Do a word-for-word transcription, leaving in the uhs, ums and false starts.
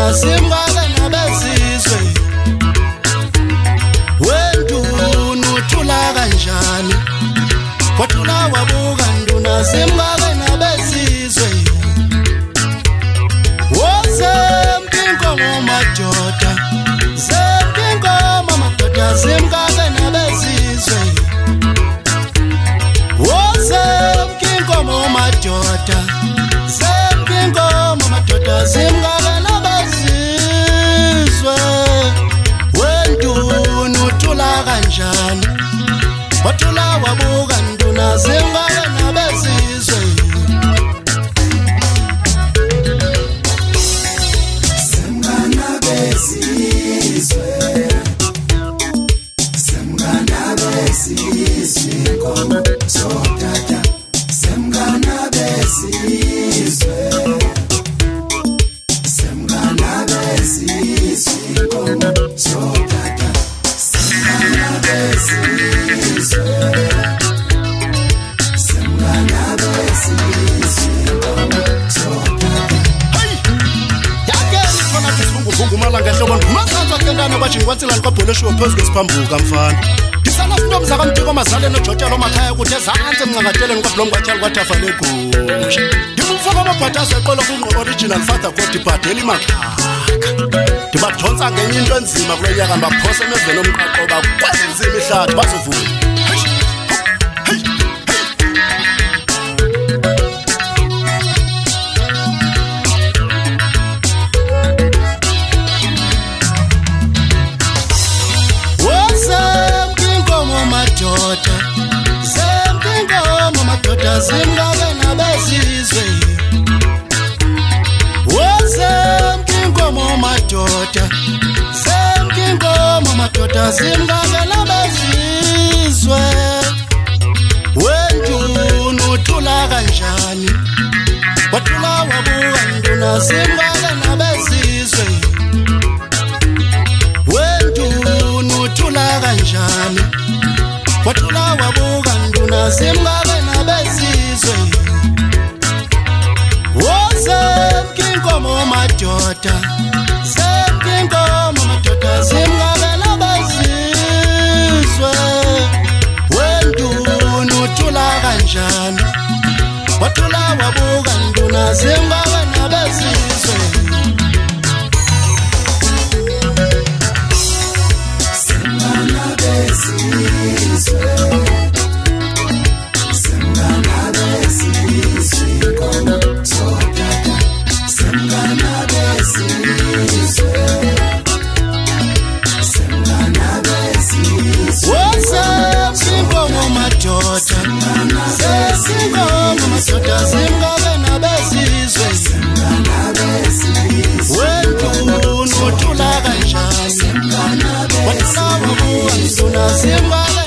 nduna simngaka nabezizwe wenduna uthula kanjani wathula wabuka nduna simngaka nabezizwe woze mpingo madoda zempingo madoda simngaka nabezizwe woze mpingo madoda zempingo madoda simngaka nabezizwe wenduna uthula kanjani wathula wabuka nduna simngaka nabezizwe semngana bezizwe semngana bezizwe komo sotata semngana bezizwe semngana bezizwe komo sotata semngana bezizwe semngana bezizwe komo sotata yakeni khona isivunguvungu malanga ehlobo ngumasanza kentana bathi ngikwatsila kwabholeshiwe phezu kwesiphambuka mfana isana sintombi zakamtiko mazale nojotshelo makhaya ukuthi ezansi emncangadeleni kwabulongo kwathali kwathafa legusha ndimumfoko amabhatazo eqolo kwingqobo original father god ibhadela imakhaka ndibathonsa ngenye into enzima kulo nyaka ndibaphose emeveni omqaqo bakwenza nzima ihlathi bazovula madoda zempingo madoda simngaka nabezizwe wozempingo madoda zempingo madoda simngaka nabezizwe wenduna uthula kanjani wathula wabuka nduna simngaka nabezizwe wenduna uthula kanjani wathula wabuka nduna simngaka nabezizwe wozempingo madoda zempingo madoda simngaka nabezizwe wenduna uthula kanjani wathula wabuka nduna simngaka nabezizwe semngana bezizwe semngana bezizwe komo sotata semngana bezizwe semngana bezizwe wozempingo madoda zempingo madoda simngaka nabezizwe semngana bezizwe wenduna uthula kanjani wathula wabuka nduna simngaka